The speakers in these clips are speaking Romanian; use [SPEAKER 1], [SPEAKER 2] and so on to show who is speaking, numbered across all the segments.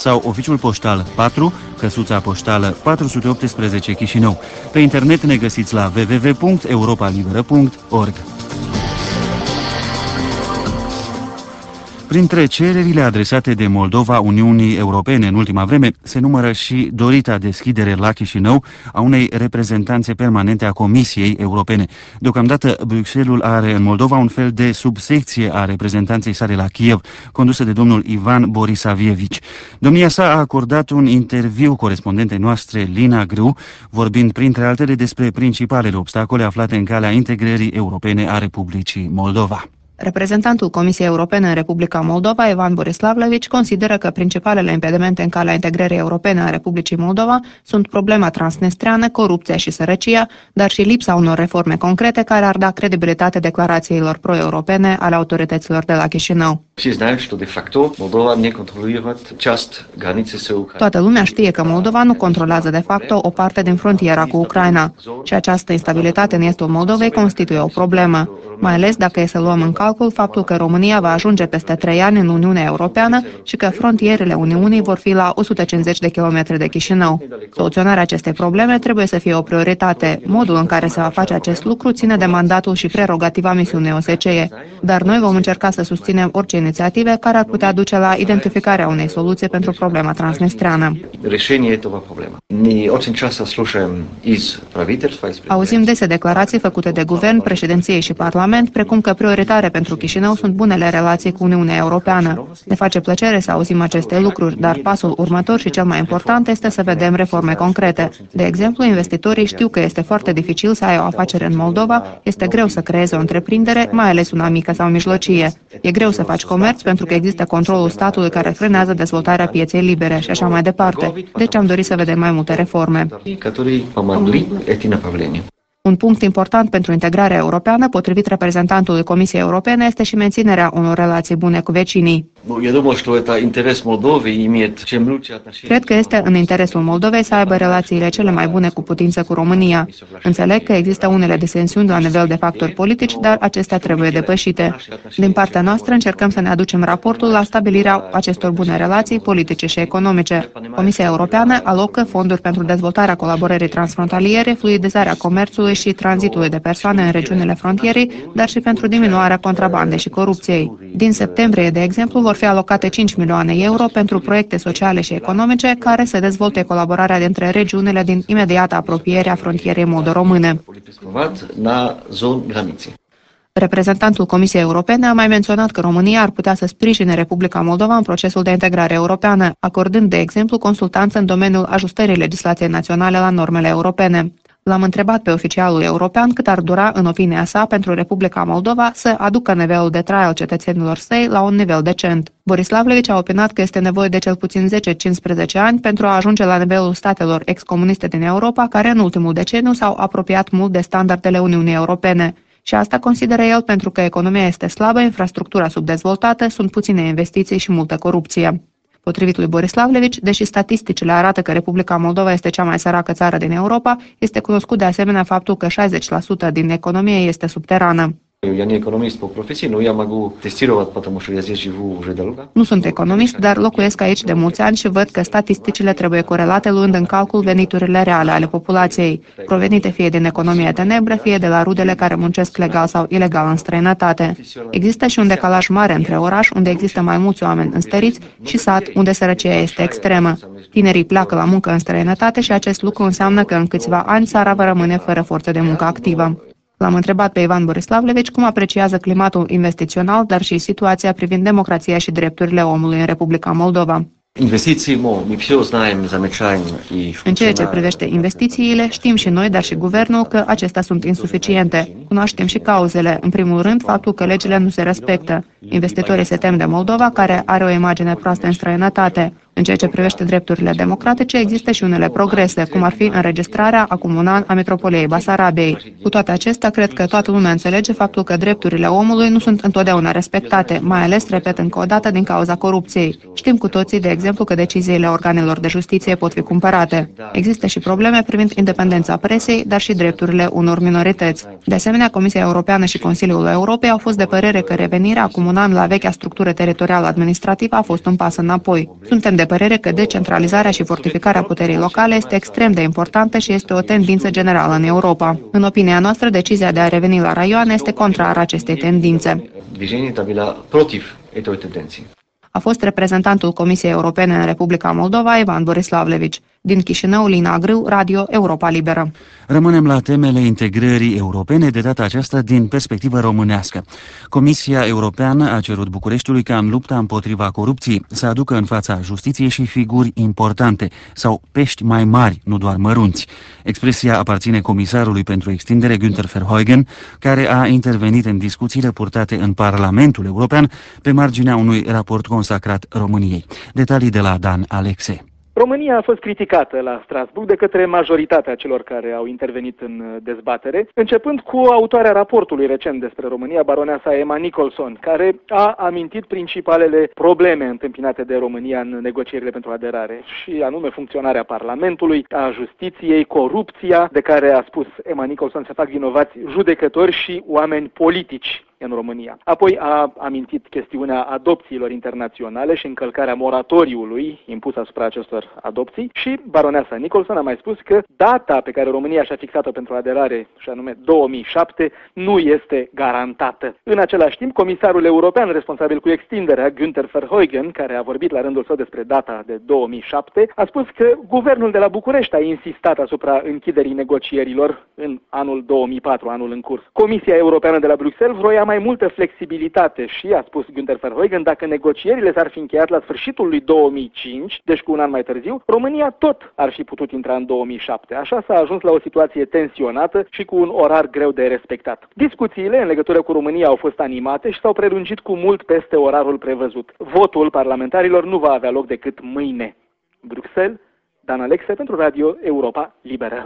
[SPEAKER 1] sau oficiul poștal 4, căsuța poștală 418 Chișinău. Pe internet ne găsiți la www.europalibera.org. Printre cererile adresate de Moldova Uniunii Europene în ultima vreme se numără și dorita deschidere la Chișinău a unei reprezentanțe permanente a Comisiei Europene. Deocamdată, Bruxelles are în Moldova un fel de subsecție a reprezentanței sale la Kiev, condusă de domnul Ivan Borisavievici. Domnia sa a acordat un interviu corespondentei noastre, Lina Grâu, vorbind printre altele despre principalele obstacole aflate în calea integrării europene a Republicii Moldova.
[SPEAKER 2] Reprezentantul Comisiei Europene în Republica Moldova, Ivan Borislavlevici, consideră că principalele impedimente în calea integrării europene a Republicii Moldova sunt problema transnistreană, corupția și sărăcia, dar și lipsa unor reforme concrete care ar da credibilitate declarațiilor pro-europene ale autorităților de la Chișinău. Toată lumea știe că Moldova nu controlează de facto o parte din frontiera cu Ucraina și această instabilitate în estul Moldovei constituie o problemă, mai ales dacă e să luăm în calcul faptul că România va ajunge peste 3 ani în Uniunea Europeană și că frontierele Uniunii vor fi la 150 de kilometri de Chișinău. Soluționarea acestei probleme trebuie să fie o prioritate. Modul în care se va face acest lucru ține de mandatul și prerogativa misiunii OSCE, dar noi vom încerca să susținem orice inițiative care ar putea duce la identificarea unei soluții pentru problema transnistreană. Auzim dese declarații făcute de guvern, președinție și parlament, precum că prioritare pentru Chișinău sunt bunele relații cu Uniunea Europeană. Ne face plăcere să auzim aceste lucruri, dar pasul următor și cel mai important este să vedem reforme concrete. De exemplu, investitorii știu că este foarte dificil să ai o afacere în Moldova, este greu să creezi o întreprindere, mai ales una mică sau mijlocie. E greu să faci comerț pentru că există controlul statului care frânează dezvoltarea pieței libere și așa mai departe. Deci am dorit să vedem mai multe reforme. Un punct important pentru integrarea europeană, potrivit reprezentantului Comisiei Europene, este și menținerea unor relații bune cu vecinii. Cred că este în interesul Moldovei să aibă relațiile cele mai bune cu putință cu România. Înțeleg că există unele disensiuni la nivel de factori politici, dar acestea trebuie depășite. Din partea noastră încercăm să ne aducem raportul la stabilirea acestor bune relații politice și economice. Comisia Europeană alocă fonduri pentru dezvoltarea colaborării transfrontaliere, fluidizarea comerțului și tranzitului de persoane în regiunile frontierei, dar și pentru diminuarea contrabandei și corupției. Din septembrie, de exemplu, vor fi alocate 5 milioane euro pentru proiecte sociale și economice care să dezvolte colaborarea dintre regiunile din imediata apropiere a frontierei moldo-române. Reprezentantul Comisiei Europene a mai menționat că România ar putea să sprijine Republica Moldova în procesul de integrare europeană, acordând, de exemplu, consultanță în domeniul ajustării legislației naționale la normele europene. L-am întrebat pe oficialul european cât ar dura, în opinia sa, pentru Republica Moldova să aducă nivelul de trai al cetățenilor săi la un nivel decent. Borislavlevici a opinat că este nevoie de cel puțin 10-15 ani pentru a ajunge la nivelul statelor ex-comuniste din Europa, care în ultimul deceniu s-au apropiat mult de standardele Uniunii Europene. Și asta consideră el pentru că economia este slabă, infrastructura subdezvoltată, sunt puține investiții și multă corupție. Potrivit lui Borislavlevici, deși statisticile arată că Republica Moldova este cea mai săracă țară din Europa, este cunoscut de asemenea faptul că 60% din economie este subterană. Nu sunt economist, dar locuiesc aici de mulți ani și văd că statisticile trebuie corelate luând în calcul veniturile reale ale populației, provenite fie din economia tenebră, fie de la rudele care muncesc legal sau ilegal în străinătate. Există și un decalaj mare între oraș, unde există mai mulți oameni înstăriți, și sat, unde sărăcia este extremă. Tinerii pleacă la muncă în străinătate și acest lucru înseamnă că în câțiva ani țara va rămâne fără forță de muncă activă. L-am întrebat pe Ivan Borislavlevici cum apreciază climatul investițional, dar și situația privind democrația și drepturile omului în Republica Moldova. În ceea ce privește investițiile, știm și noi, dar și guvernul, că acestea sunt insuficiente. Cunoaștem și cauzele. În primul rând, faptul că legile nu se respectă. Investitorii se tem de Moldova, care are o imagine proastă în străinătate. În ceea ce privește drepturile democratice, există și unele progrese, cum ar fi înregistrarea acum un an a metropoliei Basarabiei. Cu toate acestea, cred că toată lumea înțelege faptul că drepturile omului nu sunt întotdeauna respectate, mai ales, repet încă o dată, din cauza corupției. Știm cu toții, de exemplu, că deciziile organelor de justiție pot fi cumpărate. Există și probleme privind independența presei, dar și drepturile unor minorități. De asemenea, Comisia Europeană și Consiliul Europei au fost de părere că revenirea acum un an la vechea structură teritorială administrativă a fost un pas înapoi. Suntem de de părere că decentralizarea și fortificarea puterii locale este extrem de importantă și este o tendință generală în Europa. În opinia noastră, decizia de a reveni la raioane este contrară acestei tendințe. A fost reprezentantul Comisiei Europene în Republica Moldova, Ivan Borislavlevici. Din Chișinău, Lina Grâu, Radio Europa Liberă.
[SPEAKER 1] Rămânem la temele integrării europene, de data aceasta din perspectivă românească. Comisia Europeană a cerut Bucureștiului ca în lupta împotriva corupției să aducă în fața justiției și figuri importante sau pești mai mari, nu doar mărunți. Expresia aparține comisarului pentru extindere Günther Verheugen, care a intervenit în discuțiile purtate în Parlamentul European pe marginea unui raport consacrat României. Detalii de la Dan Alexe.
[SPEAKER 3] România a fost criticată la Strasbourg de către majoritatea celor care au intervenit în dezbatere, începând cu autoarea raportului recent despre România, baroneasa Emma Nicholson, care a amintit principalele probleme întâmpinate de România în negocierile pentru aderare, și anume funcționarea Parlamentului, a justiției, corupția, de care a spus Emma Nicholson se fac vinovați judecători și oameni politici în România. Apoi a amintit chestiunea adopțiilor internaționale și încălcarea moratoriului impus asupra acestor adopții și baroneasa Nicholson a mai spus că data pe care România și-a fixat-o pentru aderare, și anume 2007, nu este garantată. În același timp, comisarul european responsabil cu extinderea, Günther Verheugen, care a vorbit la rândul său despre data de 2007, a spus că guvernul de la București a insistat asupra închiderii negocierilor în anul 2004, anul în curs. Comisia Europeană de la Bruxelles vroia mai multă flexibilitate și, a spus Günther Verheugen, dacă negocierile s-ar fi încheiat la sfârșitul lui 2005, deci cu un an mai târziu, România tot ar fi putut intra în 2007. Așa s-a ajuns la o situație tensionată și cu un orar greu de respectat. Discuțiile în legătură cu România au fost animate și s-au prelungit cu mult peste orarul prevăzut. Votul parlamentarilor nu va avea loc decât mâine. Bruxelles, Dan Alexe pentru Radio Europa Liberă.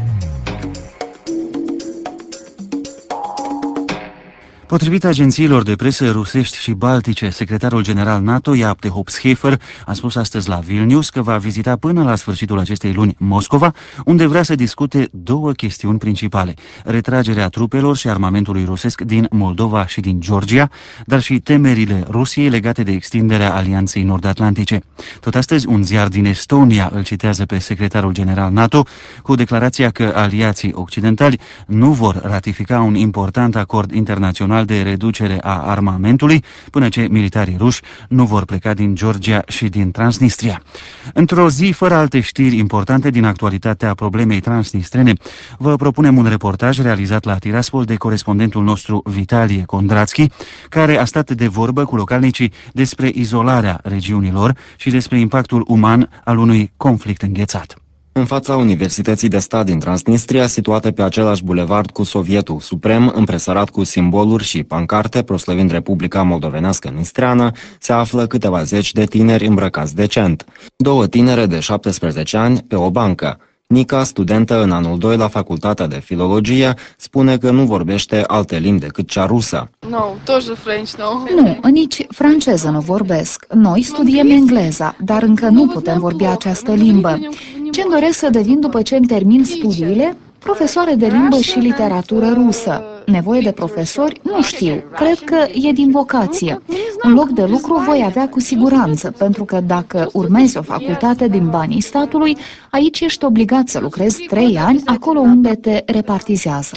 [SPEAKER 1] Potrivit agențiilor de presă rusești și baltice, secretarul general NATO, Jaap de Hoop-Scheffer, a spus astăzi la Vilnius că va vizita până la sfârșitul acestei luni Moscova, unde vrea să discute două chestiuni principale: retragerea trupelor și armamentului rusesc din Moldova și din Georgia, dar și temerile Rusiei legate de extinderea Alianței Nord-Atlantice. Tot astăzi, un ziar din Estonia îl citează pe secretarul general NATO cu declarația că aliații occidentali nu vor ratifica un important acord internațional de reducere a armamentului până ce militarii ruși nu vor pleca din Georgia și din Transnistria. Într-o zi fără alte știri importante din actualitatea problemei transnistrene, vă propunem un reportaj realizat la Tiraspol de corespondentul nostru Vitalie Kondrațchi, care a stat de vorbă cu localnicii despre izolarea regiunilor și despre impactul uman al unui conflict înghețat.
[SPEAKER 4] În fața Universității de Stat din Transnistria, situată pe același bulevard cu Sovietul Suprem, împresărat cu simboluri și pancarte proslăvind Republica Moldovenească Nistreană, se află câteva zeci de tineri îmbrăcați decent. Două tinere de 17 ani pe o bancă. Nica, studentă în anul 2 la Facultatea de Filologie, spune că nu vorbește alte limbi decât cea rusă.
[SPEAKER 5] Nu, nici franceză nu vorbesc. Noi studiem engleza, dar încă nu putem vorbi această limbă. Ce-mi doresc să devin după ce îmi termin studiile? Profesoare de limbă și literatură rusă. Nevoie de profesori? Nu știu. Cred că e din vocație. Un loc de lucru voi avea cu siguranță, pentru că dacă urmezi o facultate din banii statului, aici ești obligat să lucrezi 3 ani acolo unde te repartizează.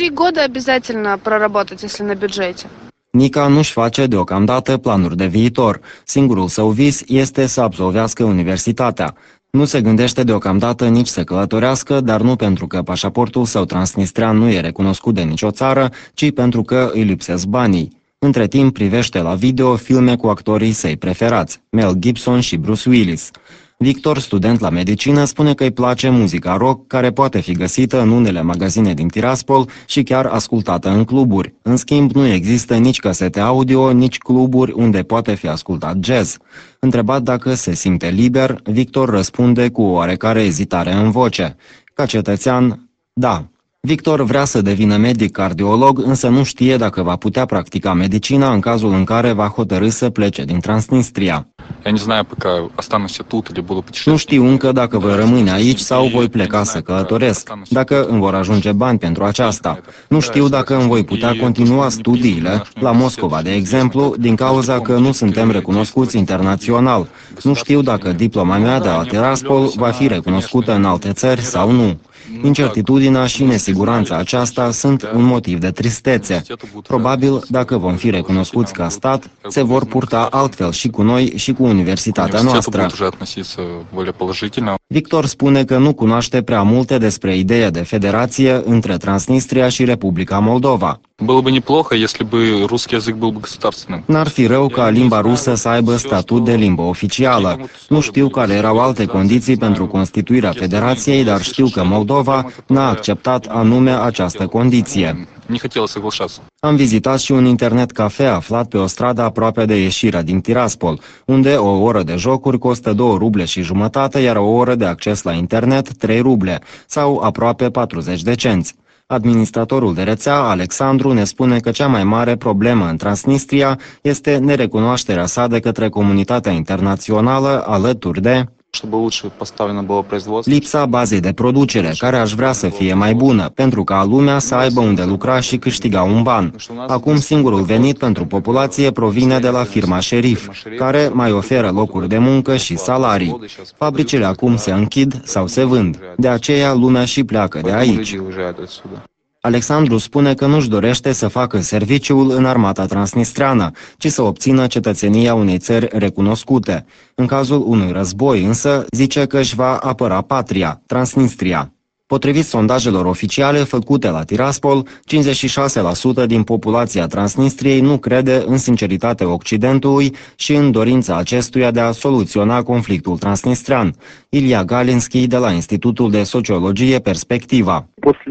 [SPEAKER 4] Nica nu-și face deocamdată planuri de viitor. Singurul său vis este să absolvească universitatea. Nu se gândește deocamdată nici să călătorească, dar nu pentru că pașaportul său transnistrean nu e recunoscut de nicio țară, ci pentru că îi lipsesc banii. Între timp privește la video filme cu actorii săi preferați, Mel Gibson și Bruce Willis. Victor, student la medicină, spune că îi place muzica rock, care poate fi găsită în unele magazine din Tiraspol și chiar ascultată în cluburi. În schimb, nu există nici casete audio, nici cluburi unde poate fi ascultat jazz. Întrebat dacă se simte liber, Victor răspunde cu o oarecare ezitare în voce. Ca cetățean, da. Victor vrea să devină medic cardiolog, însă nu știe dacă va putea practica medicina în cazul în care va hotărî să plece din Transnistria. Nu știu încă dacă voi rămâne aici sau voi pleca să călătoresc, dacă îmi vor ajunge bani pentru aceasta. Nu știu dacă îmi voi putea continua studiile, la Moscova, de exemplu, din cauza că nu suntem recunoscuți internațional. Nu știu dacă diploma mea de la Tiraspol va fi recunoscută în alte țări sau nu. Incertitudinea și nesiguranța aceasta sunt un motiv de tristețe. Probabil, dacă vom fi recunoscuți ca stat, se vor purta altfel și cu noi și cu universitatea noastră. Victor spune că nu cunoaște prea multe despre ideea de federație între Transnistria și Republica Moldova. N-ar fi rău ca limba rusă să aibă statut de limbă oficială. Nu știu care erau alte condiții pentru constituirea federației, dar știu că Moldova n-a acceptat anume această condiție. Am vizitat și un internet cafe aflat pe o stradă aproape de ieșirea din Tiraspol, unde o oră de jocuri costă 2 ruble și jumătate, iar o oră de acces la internet 3 ruble, sau aproape 40 de cenți. Administratorul de rețea, Alexandru, ne spune că cea mai mare problemă în Transnistria este nerecunoașterea sa de către comunitatea internațională, alături de lipsa bazei de producere, care aș vrea să fie mai bună, pentru ca lumea să aibă unde lucra și câștiga un ban. Acum singurul venit pentru populație provine de la firma Șerif, care mai oferă locuri de muncă și salarii. Fabricile acum se închid sau se vând, de aceea lumea și pleacă de aici. Alexandru spune că nu-și dorește să facă serviciul în armata transnistreană, ci să obțină cetățenia unei țări recunoscute. În cazul unui război însă, zice că își va apăra patria, Transnistria. Potrivit sondajelor oficiale făcute la Tiraspol, 56% din populația Transnistriei nu crede în sinceritatea Occidentului și în dorința acestuia de a soluționa conflictul transnistrean. Ilia Galinski de la Institutul de Sociologie Perspectiva.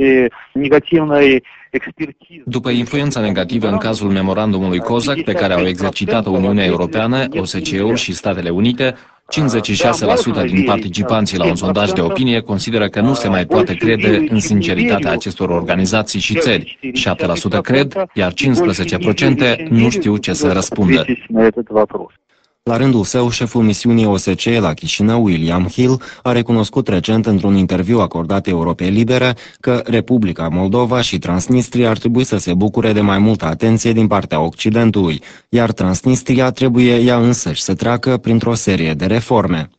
[SPEAKER 6] După influența negativă în cazul memorandumului COSAC pe care au exercitat-o Uniunea Europeană, OSCE-ul și Statele Unite, 56% din participanții la un sondaj de opinie consideră că nu se mai poate crede în sinceritatea acestor organizații și țări. 7% cred, iar 15% nu știu ce să răspundă.
[SPEAKER 4] La rândul său, șeful misiunii OSCE la Chișinău, William Hill, a recunoscut recent într-un interviu acordat Europei Libere că Republica Moldova și Transnistria ar trebui să se bucure de mai multă atenție din partea Occidentului, iar Transnistria trebuie ea însăși să treacă printr-o serie de reforme.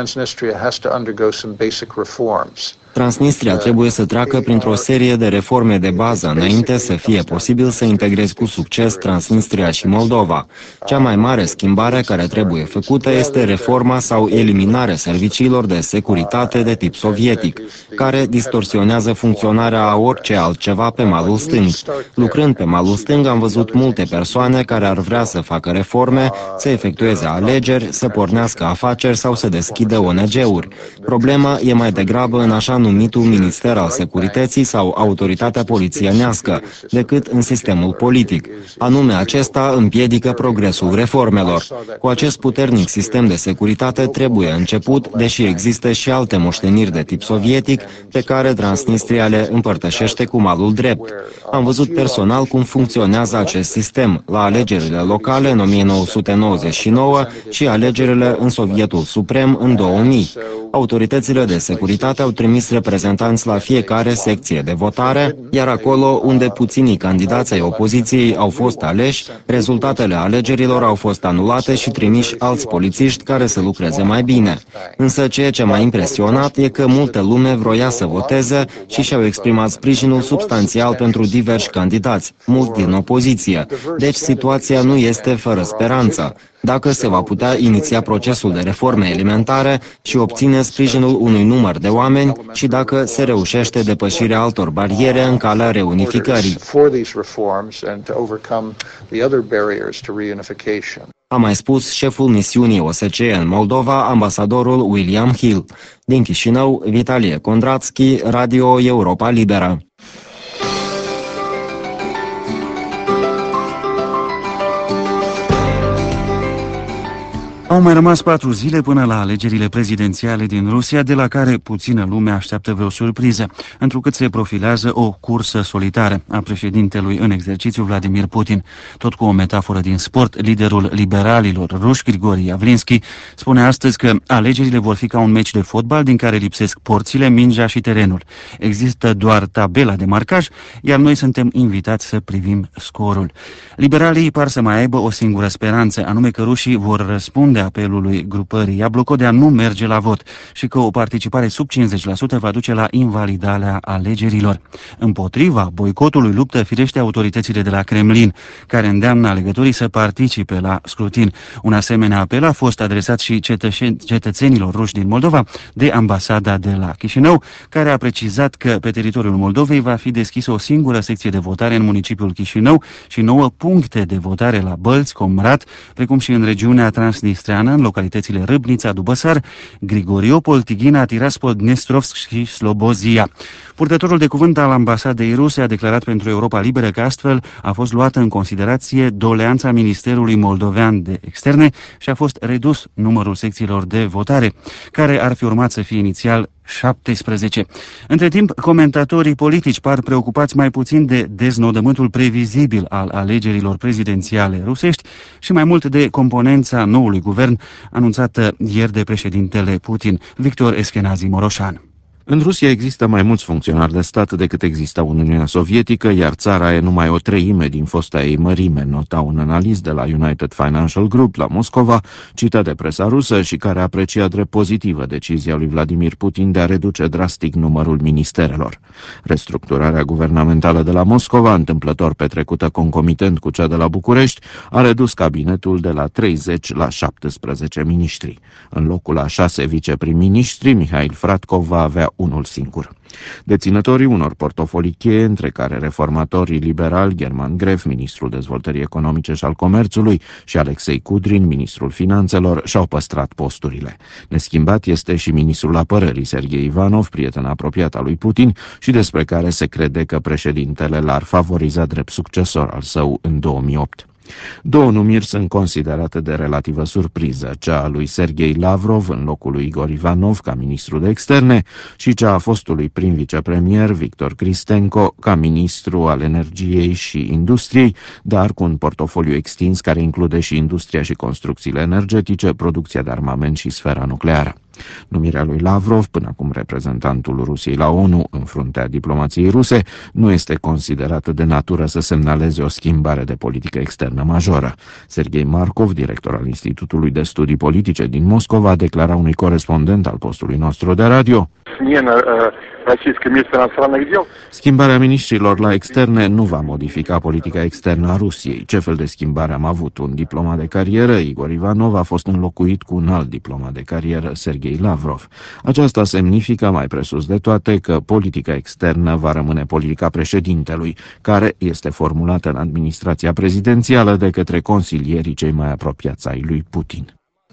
[SPEAKER 4] Transnistria trebuie să treacă printr-o serie de reforme de bază înainte să fie posibil să integrezi cu succes Transnistria și Moldova. Cea mai mare schimbare care trebuie făcută este reforma sau eliminarea serviciilor de securitate de tip sovietic, care distorsionează funcționarea a orice altceva pe malul stâng. Lucrând pe malul stâng am văzut multe persoane care ar vrea să facă reforme, să efectueze alegeri, să pornească afaceri sau să deschidă ONG-uri. Problema e mai degrabă în așa numitul Minister al Securității sau Autoritatea Polițienească, decât în sistemul politic. Anume acesta împiedică progresul reformelor. Cu acest puternic sistem de securitate trebuie început, deși există și alte moșteniri de tip sovietic pe care Transnistria le împărtășește cu malul drept. Am văzut personal cum funcționează acest sistem la alegerile locale în 1999 și alegerile în Sovietul Suprem în 2000. Autoritățile de securitate au trimis reprezentanți la fiecare secție de votare, iar acolo unde puținii candidați ai opoziției au fost aleși, rezultatele alegerilor au fost anulate și trimiși alți polițiști care să lucreze mai bine. Însă ceea ce m-a impresionat e că multă lume vroia să voteze și și-au exprimat sprijinul substanțial pentru diversi candidați, mulți din opoziție. Deci situația nu este fără speranță. Dacă se va putea iniția procesul de reforme elementare și obține sprijinul unui număr de oameni și dacă se reușește depășirea altor bariere în calea reunificării. A mai spus șeful misiunii OSCE în Moldova, ambasadorul William Hill. Din Chișinău, Vitalie Condratski, Radio Europa Liberă.
[SPEAKER 1] Au mai rămas 4 zile până la alegerile prezidențiale din Rusia, de la care puțină lume așteaptă vreo surpriză, întrucât se profilează o cursă solitară a președintelui în exercițiu Vladimir Putin. Tot cu o metaforă din sport, liderul liberalilor ruși, Grigori Yavlinski, spune astăzi că alegerile vor fi ca un meci de fotbal din care lipsesc porțile, mingea și terenul. Există doar tabela de marcaj, iar noi suntem invitați să privim scorul. Liberalii par să mai aibă o singură speranță, anume că rușii vor răspunde apelului grupării Iabloko de a nu merge la vot și că o participare sub 50% va duce la invalidarea alegerilor. Împotriva boicotului luptă firește autoritățile de la Kremlin, care îndeamnă alegătorii să participe la scrutin. Un asemenea apel a fost adresat și cetățenilor ruși din Moldova de ambasada de la Chișinău, care a precizat că pe teritoriul Moldovei va fi deschisă o singură secție de votare în municipiul Chișinău și 9 puncte de votare la Bălți, Comrat, precum și în regiunea Transnistria, în localitățile Râbnița, Dubăsar, Grigoriopol, Tighina, Tiraspol, Dnestrovsk și Slobozia. Purtătorul de cuvânt al ambasadei ruse a declarat pentru Europa Liberă că astfel a fost luată în considerație doleanța Ministerului Moldovean de Externe și a fost redus numărul secțiilor de votare, care ar fi urmat să fie inițial 17. Între timp, comentatorii politici par preocupați mai puțin de deznodământul previzibil al alegerilor prezidențiale rusești și mai mult de componența noului guvern anunțată ieri de președintele Putin, Victor Eskenazi Moroșan.
[SPEAKER 7] În Rusia există mai mulți funcționari de stat decât exista în Uniunea Sovietică, iar țara e numai o treime din fosta ei mărime, nota un analist de la United Financial Group la Moscova, citat de presa rusă și care aprecia drept pozitivă decizia lui Vladimir Putin de a reduce drastic numărul ministerelor. Restructurarea guvernamentală de la Moscova, întâmplător petrecută concomitent cu cea de la București, a redus cabinetul de la 30 la 17 miniștri. În locul a 6 viceprim-miniștri, Mihail Fradkov va avea unul singur. Deținătorii unor portofolii cheie, între care reformatorii liberali German Gref, ministrul dezvoltării economice și al comerțului, și Alexei Kudrin, ministrul finanțelor, și-au păstrat posturile. Neschimbat este și ministrul apărării Sergei Ivanov, prieten apropiat al lui Putin și despre care se crede că președintele l-ar favoriza drept succesor al său în 2008. Două numiri sunt considerate de relativă surpriză, cea a lui Sergei Lavrov în locul lui Igor Ivanov ca ministru de externe și cea a fostului prim vicepremier Victor Kristenko ca ministru al energiei și industriei, dar cu un portofoliu extins care include și industria și construcțiile energetice, producția de armament și sfera nucleară. Numirea lui Lavrov, până acum reprezentantul Rusiei la ONU în fruntea diplomației ruse, nu este considerată de natură să semnaleze o schimbare de politică externă majoră. Sergei Markov, director al Institutului de Studii Politice din Moscova, declara unui corespondent al postului nostru de radio: schimbarea miniștrilor la externe nu va modifica politica externă a Rusiei. Ce fel de schimbare am avut? Un diplomat de carieră, Igor Ivanov, a fost înlocuit cu un alt diplomat de carieră, Sergei Lavrov. Aceasta semnifică, mai presus de toate, că politica externă va rămâne politica președintelui, care este formulată în administrația prezidențială de către consilierii cei mai apropiați ai lui Putin.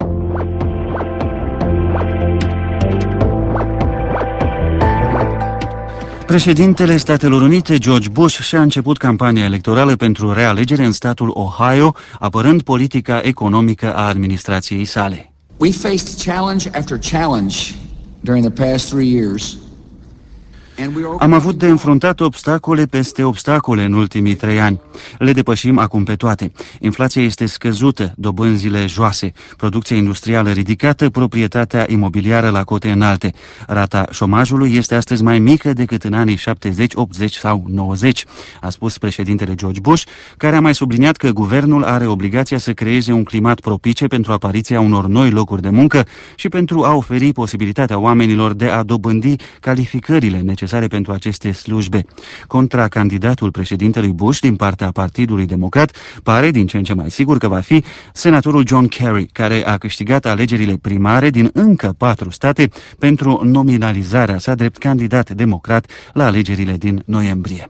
[SPEAKER 1] Președintele Statelor Unite, George Bush, și-a început campania electorală pentru realegere în statul Ohio, apărând politica economică a administrației sale.
[SPEAKER 8] We faced challenge after challenge during the past 3 years.
[SPEAKER 1] Am avut de înfruntat obstacole peste obstacole în ultimii 3 ani. Le depășim acum pe toate. Inflația este scăzută, dobânzile joase, producția industrială ridicată, proprietatea imobiliară la cote înalte. Rata șomajului este astăzi mai mică decât în anii 70, 80 sau 90, a spus președintele George Bush, care a mai subliniat că guvernul are obligația să creeze un climat propice pentru apariția unor noi locuri de muncă și pentru a oferi posibilitatea oamenilor de a dobândi calificările necesare pentru aceste slujbe. Contracandidatul președintelui Bush din partea Partidului Democrat pare din ce în ce mai sigur că va fi senatorul John Kerry, care a câștigat alegerile primare din încă 4 state pentru nominalizarea sa drept candidat democrat la alegerile din noiembrie.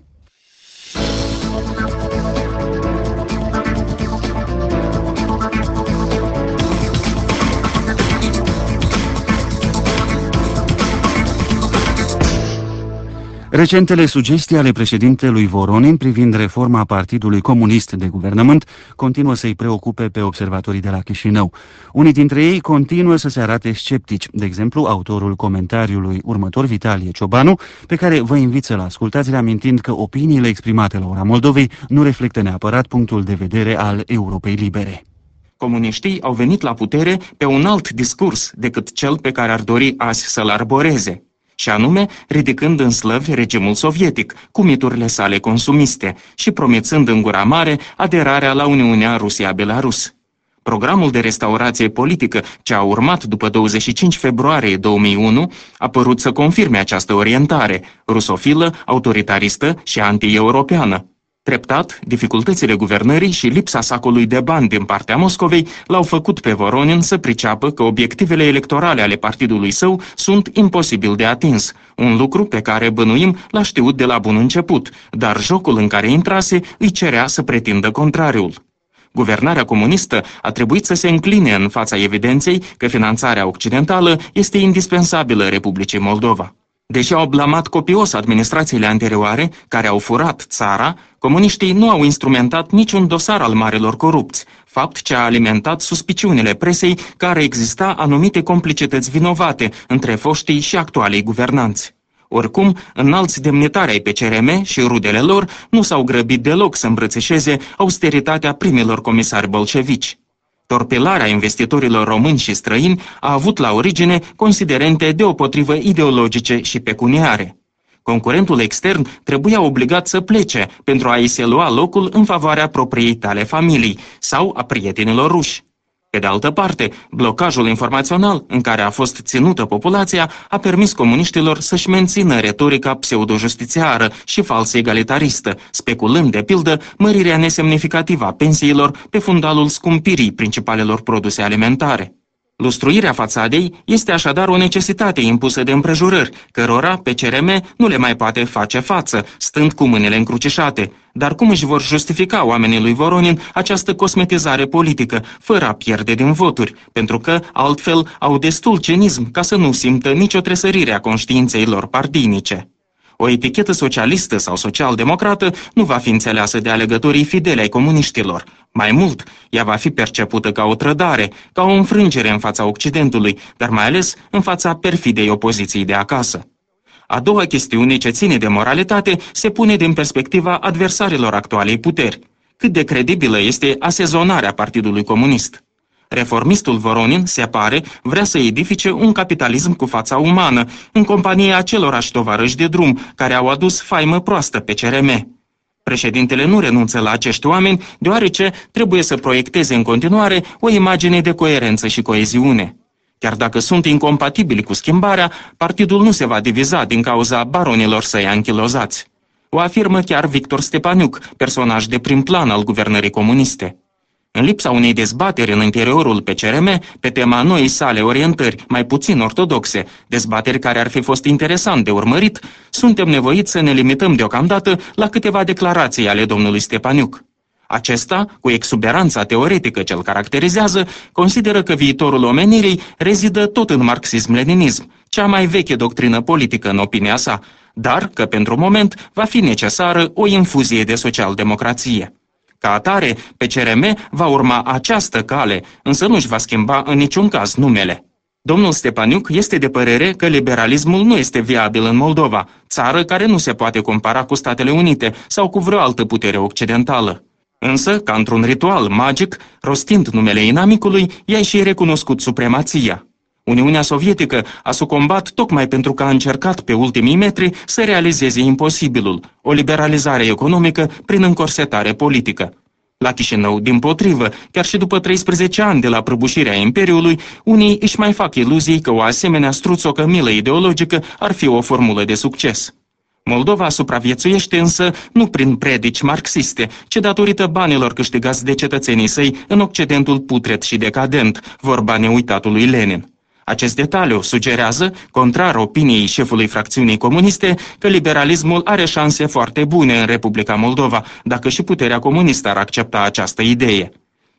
[SPEAKER 1] Recentele sugestii ale președintelui Voronin privind reforma Partidului Comunist de Guvernământ continuă să-i preocupe pe observatorii de la Chișinău. Unii dintre ei continuă să se arate sceptici, de exemplu autorul comentariului următor, Vitalie Ciobanu, pe care vă invit să-l ascultați, reamintind că opiniile exprimate la ora Moldovei nu reflectă neapărat punctul de vedere al Europei Libere.
[SPEAKER 9] Comuniștii au venit la putere pe un alt discurs decât cel pe care ar dori azi să-l arboreze, și anume ridicând în slăvi regimul sovietic cu miturile sale consumiste și promițând în gura mare aderarea la Uniunea Rusia-Belarus. Programul de restaurație politică ce a urmat după 25 februarie 2001 a părut să confirme această orientare, rusofilă, autoritaristă și anti-europeană. Treptat, dificultățile guvernării și lipsa sacului de bani din partea Moscovei l-au făcut pe Voronin să priceapă că obiectivele electorale ale partidului său sunt imposibil de atins, un lucru pe care bănuim l-a știut de la bun început, dar jocul în care intrase îi cerea să pretindă contrariul. Guvernarea comunistă a trebuit să se încline în fața evidenței că finanțarea occidentală este indispensabilă Republicii Moldova. Deși au blamat copios administrațiile anterioare, care au furat țara, comuniștii nu au instrumentat niciun dosar al marilor corupți, fapt ce a alimentat suspiciunile presei că ar exista anumite complicități vinovate între foștii și actualii guvernanți. Oricum, înalți demnitari ai PCRM și rudele lor nu s-au grăbit deloc să îmbrățișeze austeritatea primilor comisari bolșevici. Torpilarea investitorilor români și străini a avut la origine considerente deopotrivă ideologice și pecuniare. Concurentul extern trebuia obligat să plece pentru a-i se lua locul în favoarea propriei tale familii sau a prietenilor ruși. Pe de altă parte, blocajul informațional în care a fost ținută populația a permis comuniștilor să-și mențină retorica pseudo-justițiară și fals egalitaristă, speculând, de pildă, mărirea nesemnificativă a pensiilor pe fundalul scumpirii principalelor produse alimentare. Lustruirea fațadei este așadar o necesitate impusă de împrejurări, cărora PCRM nu le mai poate face față, stând cu mâinile încrucișate. Dar cum își vor justifica oamenii lui Voronin această cosmetizare politică, fără a pierde din voturi, pentru că, altfel, au destul cinism ca să nu simtă nicio tresărire a conștiinței lor partinice. O etichetă socialistă sau social-democrată nu va fi înțeleasă de alegătorii fideli ai comuniștilor. Mai mult, ea va fi percepută ca o trădare, ca o înfrângere în fața Occidentului, dar mai ales în fața perfidei opoziției de acasă. A doua chestiune ce ține de moralitate se pune din perspectiva adversarilor actualei puteri. Cât de credibilă este asezonarea Partidului Comunist? Reformistul Voronin, se pare, vrea să edifice un capitalism cu fața umană, în compania acelorași tovarăși de drum, care au adus faimă proastă pe CRM. Președintele nu renunță la acești oameni, deoarece trebuie să proiecteze în continuare o imagine de coerență și coeziune. Chiar dacă sunt incompatibili cu schimbarea, partidul nu se va diviza din cauza baronilor săi anchilozați. O afirmă chiar Victor Stepaniuc, personaj de prim plan al guvernării comuniste. În lipsa unei dezbateri în interiorul PCRM pe tema noii sale orientări mai puțin ortodoxe, dezbateri care ar fi fost interesant de urmărit, suntem nevoiți să ne limităm deocamdată la câteva declarații ale domnului Stepaniuc. Acesta, cu exuberanța teoretică ce îl caracterizează, consideră că viitorul omenirii rezidă tot în marxism-leninism, cea mai veche doctrină politică în opinia sa, dar că pentru moment va fi necesară o infuzie de social-democrație. Ca atare, PCRM va urma această cale, însă nu-și va schimba în niciun caz numele. Domnul Stepaniuc este de părere că liberalismul nu este viabil în Moldova, țară care nu se poate compara cu Statele Unite sau cu vreo altă putere occidentală. Însă, ca într-un ritual magic, rostind numele inamicului, i-a și recunoscut supremația. Uniunea Sovietică a sucombat tocmai pentru că a încercat pe ultimii metri să realizeze imposibilul, o liberalizare economică prin încorsetare politică. La Chișinău, dimpotrivă, chiar și după 13 ani de la prăbușirea Imperiului, unii își mai fac iluzii că o asemenea struțocămilă ideologică ar fi o formulă de succes. Moldova supraviețuiește însă nu prin predici marxiste, ci datorită banilor câștigați de cetățenii săi în Occidentul putred și decadent, vorba neuitatului Lenin. Acest detaliu sugerează, contrar opiniei șefului fracțiunii comuniste, că liberalismul are șanse foarte bune în Republica Moldova, dacă și puterea comunistă ar accepta această idee.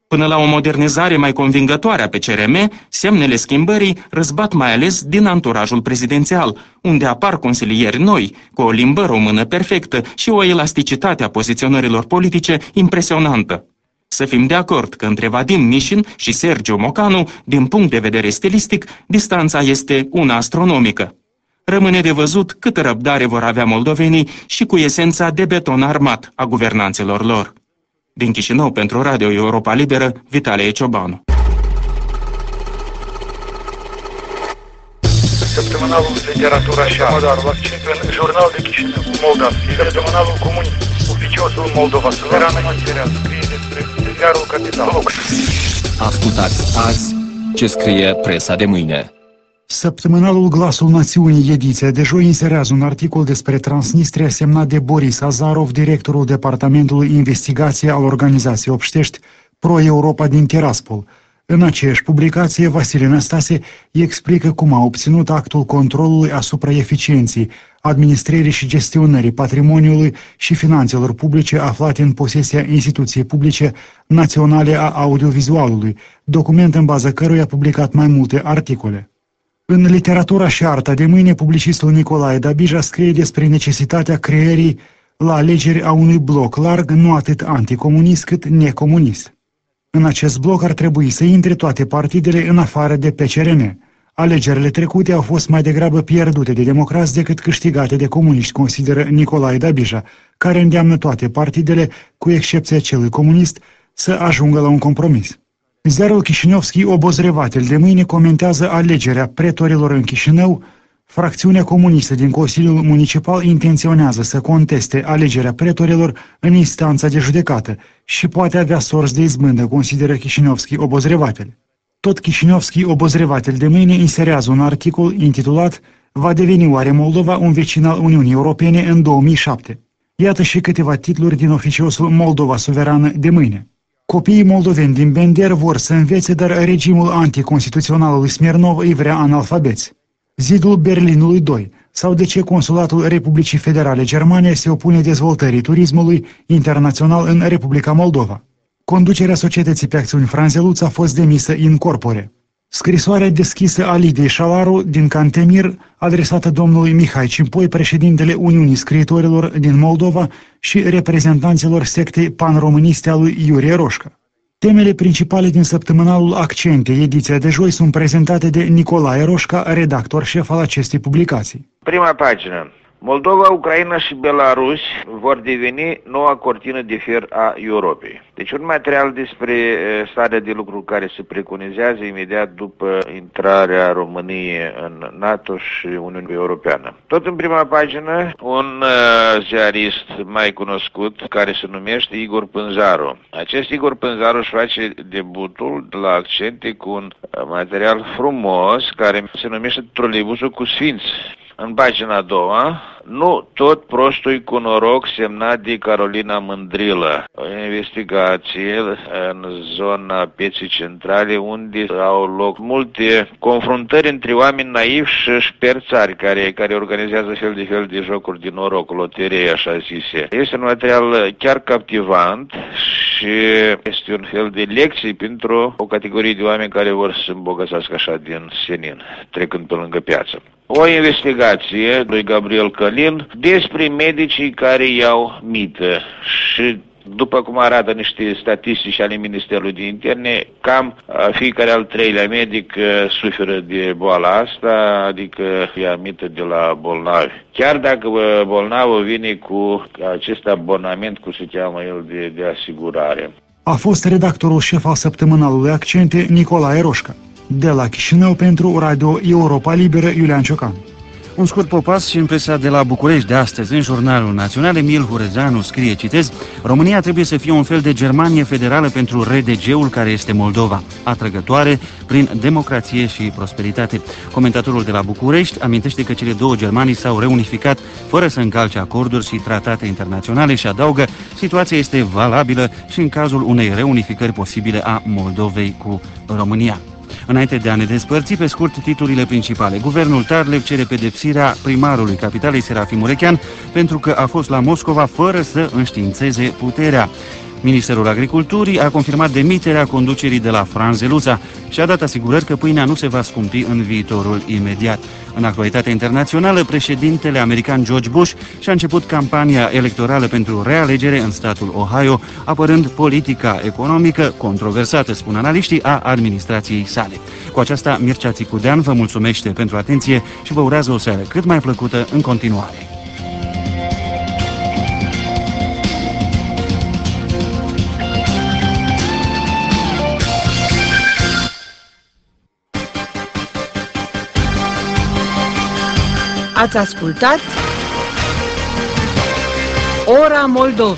[SPEAKER 9] Până la o modernizare mai convingătoare a PCRM, semnele schimbării răzbat mai ales din anturajul prezidențial, unde apar consilieri noi, cu o limbă română perfectă și o elasticitate a poziționărilor politice impresionantă. Să fim de acord că între Vadim Mișin și Sergiu Mocanu, din punct de vedere stilistic, distanța este una astronomică. Rămâne de văzut câtă răbdare vor avea moldovenii și cu esența de beton armat a guvernanțelor lor. Din Chișinău, pentru Radio Europa Liberă, Vitalie Ciobanu.
[SPEAKER 10] Săptămânalul Literatura și Artă, în Jurnal de Chișinău, Moldavski, Săptămânalul Comunist, Oficiosul Moldova, Suverană Materia, scrie despre Ziarul Capital.
[SPEAKER 6] Ascultați azi ce scrie presa de mâine.
[SPEAKER 11] Săptămânalul Glasul Națiunii, ediția de joi, inserează un articol despre Transnistria semnat de Boris Azarov, directorul Departamentului Investigație al Organizației Obștești Pro-Europa din Tiraspol. În aceeași publicație, Vasile Năstase explică cum a obținut actul controlului asupra eficienței, administrării și gestionării patrimoniului și finanțelor publice aflate în posesia Instituției Publice Naționale a Audiovizualului, document în baza căruia a publicat mai multe articole. În Literatura și Arta de mâine, publicistul Nicolae Dabija scrie despre necesitatea creării la alegeri a unui bloc larg, nu atât anticomunist cât necomunist. În acest bloc ar trebui să intre toate partidele în afară de PCRM. Alegerile trecute au fost mai degrabă pierdute de democrați decât câștigate de comuniști, consideră Nicolae Dabija, care îndeamnă toate partidele, cu excepția celui comunist, să ajungă la un compromis. Ziarul Chișinăvski Obozrevatel de mâine comentează alegerea pretorilor în Chișinău. Fracțiunea comunistă din Consiliul Municipal intenționează să conteste alegerea pretorilor în instanța de judecată și poate avea sorți de izbândă, consideră Chișinăvski Obozrevatel. Tot Chișinăvski Obozrevatel de mâine inserează un articol intitulat "Va deveni oare Moldova un vecin al Uniunii Europene în 2007?". Iată și câteva titluri din oficiosul Moldova Suverană de mâine. Copiii moldoveni din Bender vor să învețe, dar regimul anticonstituțional al lui Smirnov îi vrea analfabeți. Zidul Berlinului 2, sau de ce Consulatul Republicii Federale Germania se opune dezvoltării turismului internațional în Republica Moldova. Conducerea societății pe acțiuni Franzeluț a fost demisă in corpore. Scrisoarea deschisă a Lidiei Șalaru din Cantemir, adresată domnului Mihai Cimpoi, președintele Uniunii Scriitorilor din Moldova și reprezentanților sectei pan-româniste a lui Iurie Roșca. Temele principale din săptămânalul Accente, ediția de joi, sunt prezentate de Nicolae Roșca, redactor șef al acestei publicații.
[SPEAKER 12] Prima pagină. Moldova, Ucraina și Belarus vor deveni noua cortină de fier a Europei. Deci un material despre starea de lucru care se preconizează imediat după intrarea României în NATO și Uniunea Europeană. Tot în prima pagină, un ziarist mai cunoscut care se numește Igor Pânzaru. Acest Igor Pânzaru își face debutul la Accente cu un material frumos care se numește Troleibusul cu Sfinți. În pagina a doua, nu tot prostul cu noroc, semnat de Carolina Mândrilă. O investigație în zona pieței centrale unde au loc multe confruntări între oameni naivi și șperțari care organizează fel de jocuri de noroc, loterie așa zise. Este un material chiar captivant și este un fel de lecție pentru o categorie de oameni care vor să se îmbogățească așa din senin, trecând pe lângă piață. O investigație lui Gabriel Călin despre medicii care iau mită și după cum arată niște statistici ale Ministerului de Interne, cam fiecare al treilea medic suferă de boala asta, adică ia mită de la bolnavi. Chiar dacă bolnavul vine cu acest abonament, cum se cheamă el, de asigurare.
[SPEAKER 11] A fost redactorul șef al săptămânalului Accente, Nicolae Roșca. De la Chișinău pentru Radio Europa Liberă, Iulian Ciocan.
[SPEAKER 1] Un scurt popas și în presa de la București de astăzi, în Jurnalul Național, Emil Hurezeanu scrie, citez, România trebuie să fie un fel de Germanie federală pentru RDG-ul care este Moldova, atrăgătoare prin democrație și prosperitate. Comentatorul de la București amintește că cele două Germanii s-au reunificat fără să încalce acorduri și tratate internaționale și adaugă, situația este valabilă și în cazul unei reunificări posibile a Moldovei cu România. Înainte de a ne despărți, pe scurt, titlurile principale. Guvernul Tarlev cere pedepsirea primarului capitalei Serafim Urechean pentru că a fost la Moscova fără să înștiințeze puterea. Ministerul Agriculturii a confirmat demiterea conducerii de la Franzeluța și a dat asigurări că pâinea nu se va scumpi în viitorul imediat. În actualitatea internațională, președintele american George Bush și-a început campania electorală pentru realegere în statul Ohio, apărând politica economică controversată, spun analiștii, a administrației sale. Cu aceasta, Mircea Țicudean vă mulțumește pentru atenție și vă urează o seară cât mai plăcută în continuare.
[SPEAKER 13] Ați ascultat Ora Moldovei.